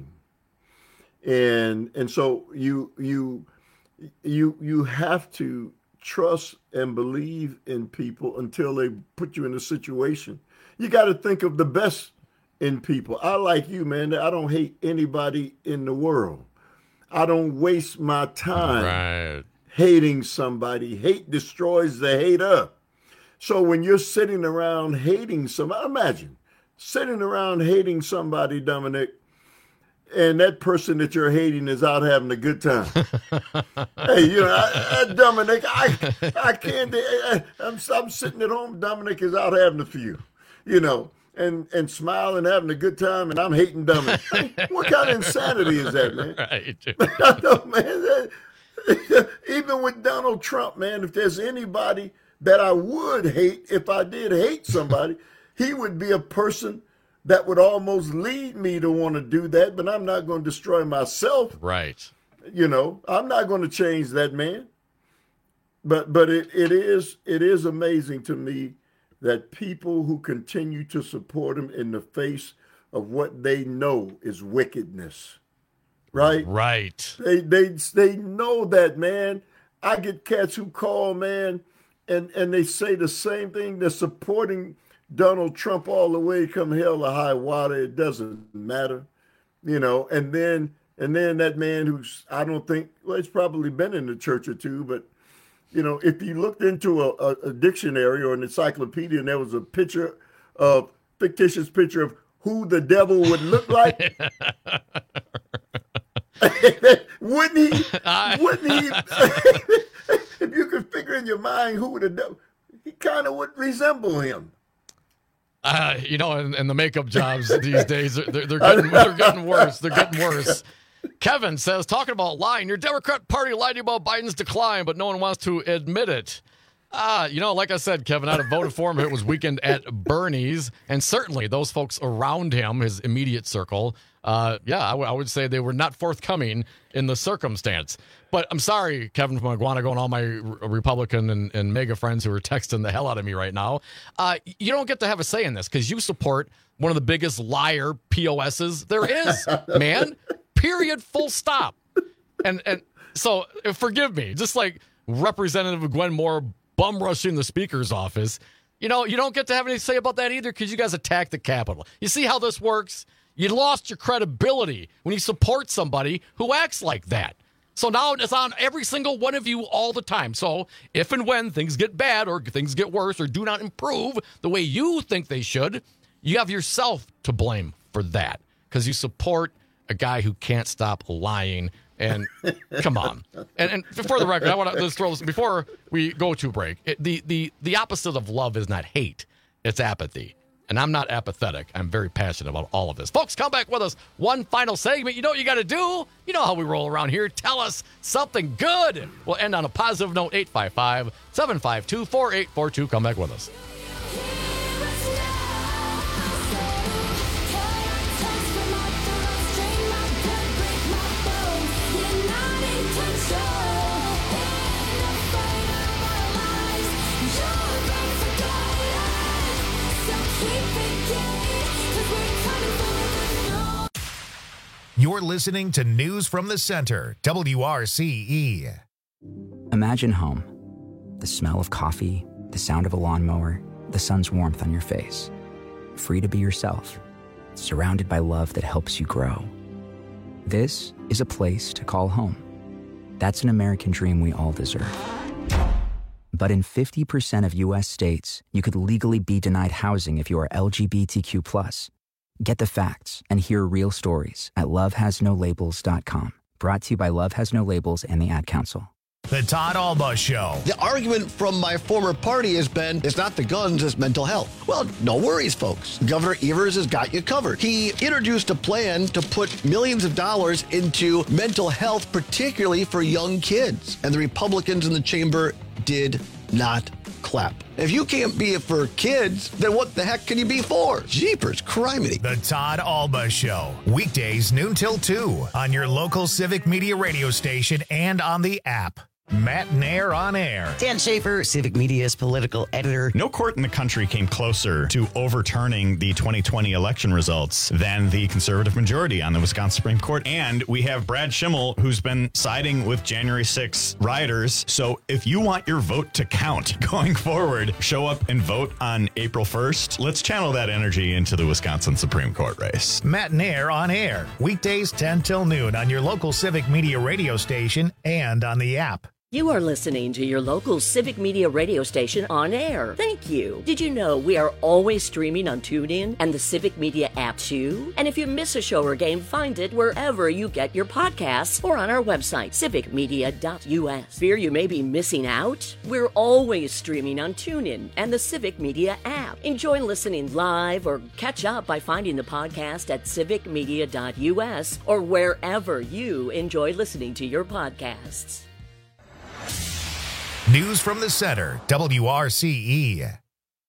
And so you have to trust and believe in people until they put you in a situation. You got to think of the best in people. I like you, man. I don't hate anybody in the world. I don't waste my time hating somebody. Hate destroys the hater. So when you're sitting around hating somebody, imagine sitting around hating somebody, Dominic, and that person that you're hating is out having a good time. Hey, Dominic, I can't. I'm sitting at home. Dominic is out having a few, and smiling, having a good time, and I'm hating Dominic. What kind of insanity is that, man? Right. I know, man. Even with Donald Trump, man, if there's anybody that I would hate, if I did hate somebody, he would be a person that would almost lead me to want to do that, but I'm not going to destroy myself. Right. I'm not going to change that man. But it is amazing to me that people who continue to support him in the face of what they know is wickedness. Right? Right. They know that, man. I get cats who call, man, and they say the same thing. They're supporting Donald Trump all the way come hell or high water. It doesn't matter, and then that man who's, I don't think, well, he's probably been in the church or two, but if you looked into a dictionary or an encyclopedia and there was a fictitious picture of who the devil would look like, wouldn't he? If you could figure in your mind who the devil, he kind of would resemble him. And the makeup jobs these days, they're getting worse. They're getting worse. Kevin says, talking about lying, your Democrat Party lied to you about Biden's decline, but no one wants to admit it. Like I said, Kevin, I'd have voted for him if it was weekend at Bernie's, and certainly those folks around him, his immediate circle, I would say they were not forthcoming in the circumstance. But I'm sorry, Kevin from Iguanago and all my Republican and MAGA friends who are texting the hell out of me right now. You don't get to have a say in this because you support one of the biggest liar POSs there is, man. Period. Full stop. And so forgive me, just like Representative Gwen Moore bum rushing the speaker's office. You don't get to have any say about that either because you guys attacked the Capitol. You see how this works? You lost your credibility when you support somebody who acts like that. So now it's on every single one of you all the time. So if and when things get bad or things get worse or do not improve the way you think they should, you have yourself to blame for that because you support a guy who can't stop lying. And come on. And for the record, I want to just throw this before we go to break. The opposite of love is not hate. It's apathy. And I'm not apathetic. I'm very passionate about all of this. Folks, come back with us. One final segment. You know what you got to do? You know how we roll around here. Tell us something good. We'll end on a positive note. 855-752-4842. Come back with us. You're listening to News from the Center, WRCE. Imagine home. The smell of coffee, the sound of a lawnmower, the sun's warmth on your face. Free to be yourself, surrounded by love that helps you grow. This is a place to call home. That's an American dream we all deserve. But in 50% of U.S. states, you could legally be denied housing if you are LGBTQ+. Get the facts and hear real stories at lovehasnolabels.com. Brought to you by Love Has No Labels and the Ad Council. The Todd Alba Show. The argument from my former party has been, it's not the guns, it's mental health. Well, no worries, folks. Governor Evers has got you covered. He introduced a plan to put millions of dollars into mental health, particularly for young kids. And the Republicans in the chamber did not clap. If you can't be it for kids, then what the heck can you be for? Jeepers, criminy. The Todd Alba Show. Weekdays noon till 2 on your local Civic Media radio station and on the app. Matt Nair on air. Dan Schaefer, Civic Media's political editor. No court in the country came closer to overturning the 2020 election results than the conservative majority on the Wisconsin Supreme Court. And we have Brad Schimmel, who's been siding with January 6 rioters. So if you want your vote to count going forward, show up and vote on April 1st. Let's channel that energy into the Wisconsin Supreme Court race. Matt Nair on air. Weekdays 10 till noon on your local Civic Media radio station and on the app. You are listening to your local Civic Media radio station on air. Thank you. Did you know we are always streaming on TuneIn and the Civic Media app too? And if you miss a show or game, find it wherever you get your podcasts or on our website, civicmedia.us. Fear you may be missing out? We're always streaming on TuneIn and the Civic Media app. Enjoy listening live or catch up by finding the podcast at civicmedia.us or wherever you enjoy listening to your podcasts. News from the Center, WRCE.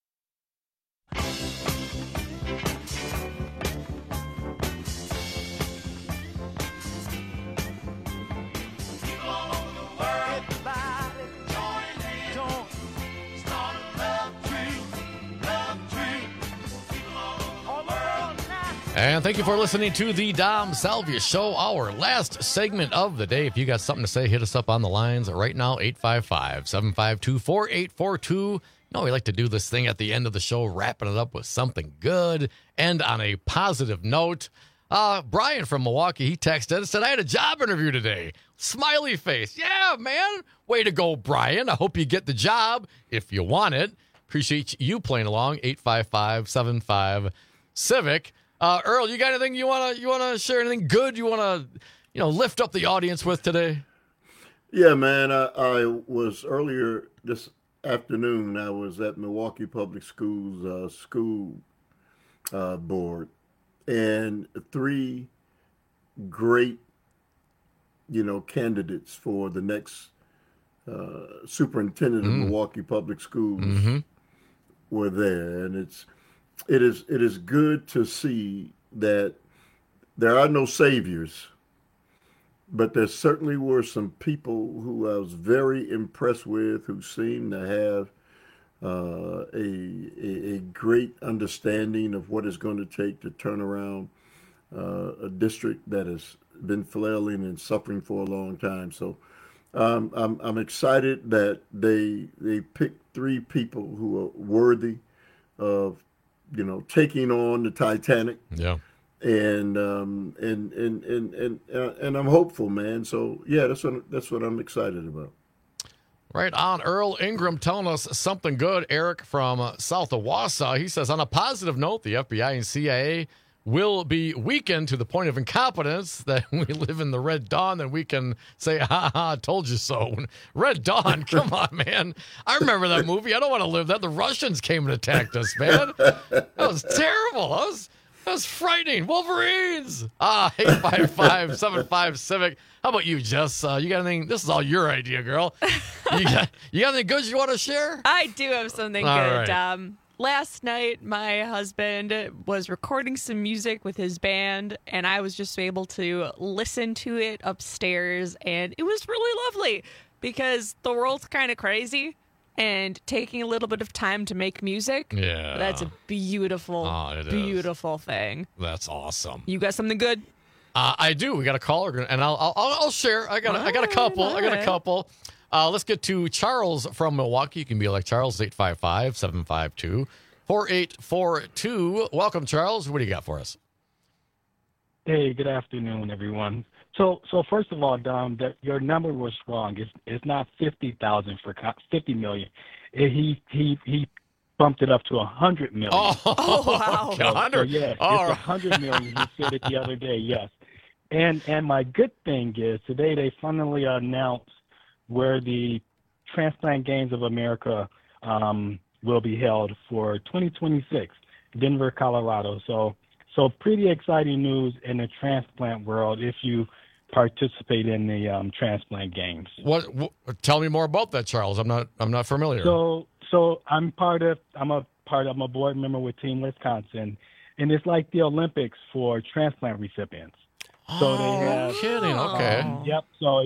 And thank you for listening to the Dom Salvia Show, our last segment of the day. If you got something to say, hit us up on the lines right now, 855-752-4842. You know, we like to do this thing at the end of the show, wrapping it up with something good, and on a positive note. Brian from Milwaukee, he texted and said, I had a job interview today. Smiley face. Yeah, man. Way to go, Brian. I hope you get the job if you want it. Appreciate you playing along, 855-75-CIVIC. Earl, you got anything you wanna share? Anything good you wanna lift up the audience with today? Yeah, man. I was earlier this afternoon. I was at Milwaukee Public Schools school board, and 3 great candidates for the next superintendent of Milwaukee Public Schools were there, and it is good to see that there are no saviors, but there certainly were some people who I was very impressed with, who seemed to have a great understanding of what it's going to take to turn around a district that has been flailing and suffering for a long time. So I'm excited that they picked 3 people who are worthy of taking on the Titanic. Yeah. And I'm hopeful, man. So yeah, that's what I'm excited about. Right on. Earl Ingram telling us something good. Eric from south of Wausau, he says, on a positive note, the FBI and CIA will be weakened to the point of incompetence that we live in the Red Dawn, then we can say, ha ha, told you so. Red Dawn, come on, man. I remember that movie. I don't want to live that. The Russians came and attacked us, man. That was terrible. That was frightening. Wolverines. 855-75-CIVIC. How about you, Jess? You got anything? This is all your idea, girl. You got anything good you want to share? I do have something all good. Right. Last night, my husband was recording some music with his band, and I was just able to listen to it upstairs, and it was really lovely because the world's kind of crazy, and taking a little bit of time to make music, that's a beautiful, beautiful thing. That's awesome. You got something good? I do. We got a caller, and I'll share. I got a couple. Let's get to Charles from Milwaukee. You can be like Charles, 855-752-4842. Welcome, Charles. What do you got for us? Hey, good afternoon, everyone. So first of all, Dom, that your number was wrong. It's not 50,000 for 50 million. He bumped it up to 100 million. Oh wow! So, 100. Yes, it's 100 million. He said it the other day. Yes, and my good thing is today they finally announced where the Transplant Games of America will be held for 2026, Denver, Colorado. So pretty exciting news in the transplant world if you participate in the transplant games. What? Tell me more about that, Charles. I'm not familiar. So I'm a board member with Team Wisconsin, and it's like the Olympics for transplant recipients. So they have kidding. Okay. Yep. So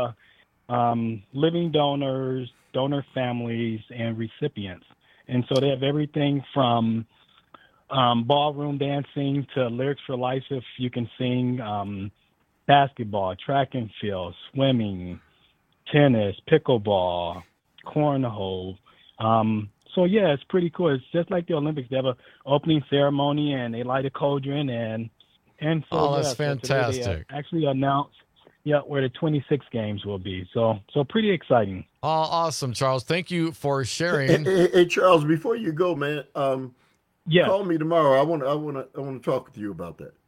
it's living donors, donor families, and recipients, and so they have everything from ballroom dancing to lyrics for life if you can sing. Basketball, track and field, swimming, tennis, pickleball, cornhole. So yeah, it's pretty cool. It's just like the Olympics. They have an opening ceremony and they light a cauldron and so that's fantastic. So they actually announced where the 26 games will be. So pretty exciting. Oh, awesome, Charles. Thank you for sharing. Hey, Charles, before you go, man, call me tomorrow. I want to talk with you about that.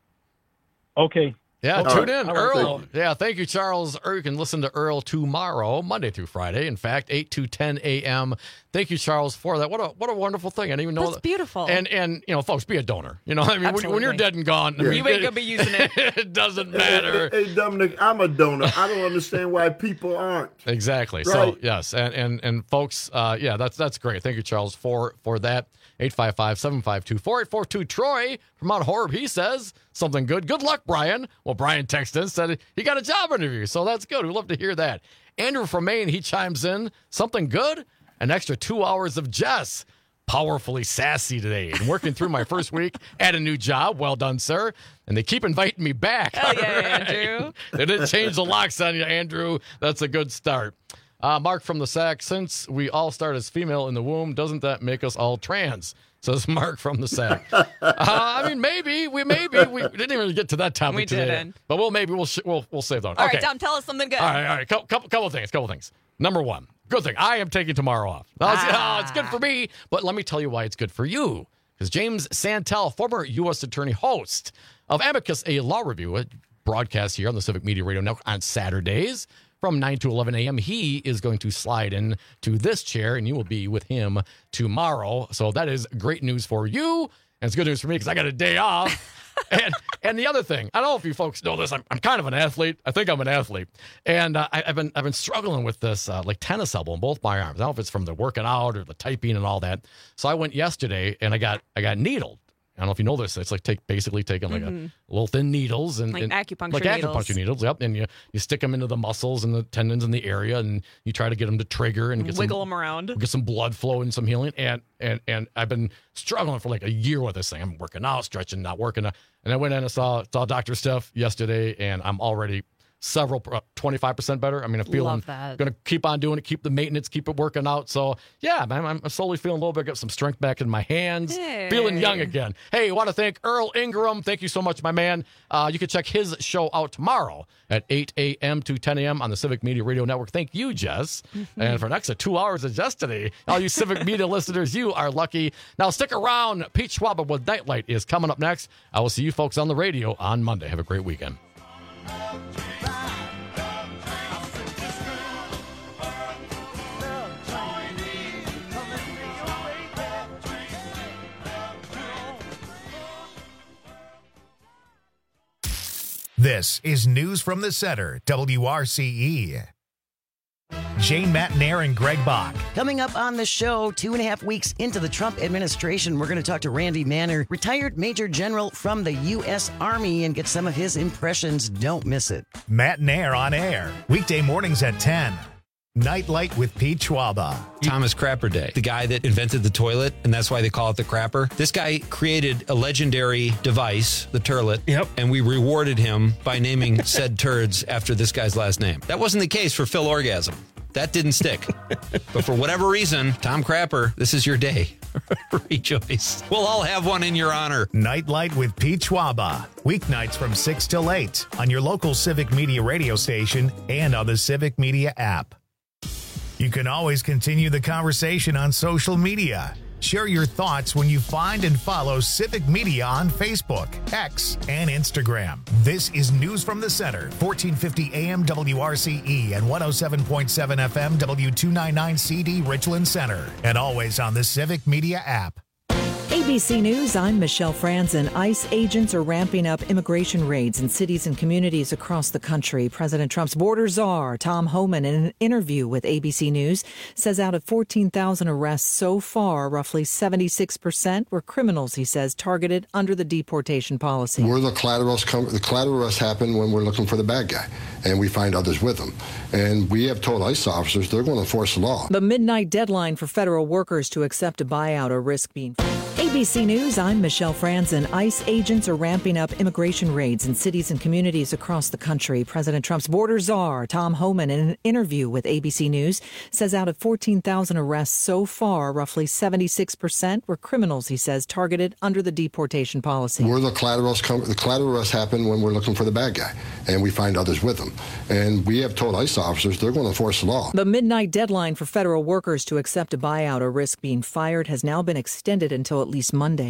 Okay. Yeah, tune in. Earl. Thank Yeah, thank you, Charles. You can listen to Earl tomorrow, Monday through Friday. In fact, 8 to 10 a.m. Thank you, Charles, for that. What a wonderful thing. I didn't even know That's beautiful. And folks, be a donor. I mean, when you're dead and gone, you ain't gonna be using it. It doesn't matter. Hey, Dominic, I'm a donor. I don't understand why people aren't. Exactly. Right. So yes, and folks, that's great. Thank you, Charles, for that. 855-752-4842. Troy from Mount Horeb, he says something good. Good luck, Brian. Well, Brian texted in, said he got a job interview, so that's good. We'd love to hear that. Andrew from Maine, he chimes in, something good? An extra 2 hours of Jess. Powerfully sassy today and working through my first week at a new job. Well done, sir. And they keep inviting me back. Hell yeah, Andrew. They didn't change the locks on you, Andrew. That's a good start. Mark from the Sack, since we all start as female in the womb, doesn't that make us all trans? Says Mark from the Sack. I mean, maybe we didn't even get to that topic today. Didn't. But we'll save that. All Okay. right, Tom, tell us something good. All right. Couple things. Number one, good thing. I am taking tomorrow off. It's good for me, but let me tell you why it's good for you. Because James Santel, former U.S. Attorney, host of Amicus, a law review, a broadcast here on the Civic Media Radio Network on Saturdays from 9 to 11 a.m. He is going to slide in to this chair, and you will be with him tomorrow. So that is great news for you, and it's good news for me because I got a day off. and the other thing, I don't know if you folks know this. I'm kind of an athlete. I think I'm an athlete, and I've been struggling with this like tennis elbow in both my arms. I don't know if it's from the working out or the typing and all that. So I went yesterday and I got needled. I don't know if you know this. It's like basically taking like a little thin needles and acupuncture needles. Yep, and you stick them into the muscles and the tendons in the area, and you try to get them to trigger and wiggle them around, get some blood flow and some healing. And I've been struggling for like a year with this thing. I'm working out, stretching, not working. And I went in and saw Dr. Steph yesterday, and I'm already 25% better. I mean, I'm feeling going to keep on doing it, keep the maintenance, keep it working out. So yeah, man, I'm slowly feeling a little bit, got some strength back in my hands, feeling young again. Hey, I want to thank Earl Ingram. Thank you so much, my man. You can check his show out tomorrow at 8 a.m. to 10 a.m. on the Civic Media Radio Network. Thank you, Jess. And for an extra 2 hours of Jess today, all you Civic Media listeners, you are lucky. Now stick around. Pete Schwab with Nightlight is coming up next. I will see you folks on the radio on Monday. Have a great weekend. This is News from the Center, WRCE. Jane Matnair and Greg Bach. Coming up on the show, 2.5 weeks into the Trump administration, we're going to talk to Randy Manner, retired Major General from the U.S. Army, and get some of his impressions. Don't miss it. Matnair on air, weekday mornings at 10. Nightlight with Pete Schwaba. Thomas Crapper Day, the guy that invented the toilet, and that's why they call it the crapper. This guy created a legendary device, the turlet, and we rewarded him by naming said turds after this guy's last name. That wasn't the case for Phil Orgasm. That didn't stick. But for whatever reason, Tom Crapper, this is your day. Rejoice. We'll all have one in your honor. Nightlight with Pete Schwaba. Weeknights from 6 till 8 on your local Civic Media radio station and on the Civic Media app. You can always continue the conversation on social media. Share your thoughts when you find and follow Civic Media on Facebook, X, and Instagram. This is News from the Center, 1450 AM WRCE and 107.7 FM W299 CD Richland Center, and always on the Civic Media app. ABC News, I'm Michelle Franzen. ICE agents are ramping up immigration raids in cities and communities across the country. President Trump's border czar, Tom Homan, in an interview with ABC News, says out of 14,000 arrests so far, roughly 76% were criminals, he says, targeted under the deportation policy. Where the collateral arrests happen when we're looking for the bad guy, and we find others with them. And we have told ICE officers they're going to enforce the law. The midnight deadline for federal workers to accept a buyout or risk being... ABC News, I'm Michelle Franzen. ICE agents are ramping up immigration raids in cities and communities across the country. President Trump's border czar, Tom Homan, in an interview with ABC News, says out of 14,000 arrests so far, roughly 76% were criminals, he says, targeted under the deportation policy. Where the collateral arrests happen when we're looking for the bad guy, and we find others with them. And we have told ICE officers they're going to enforce the law. The midnight deadline for federal workers to accept a buyout or risk being fired has now been extended until at least Monday.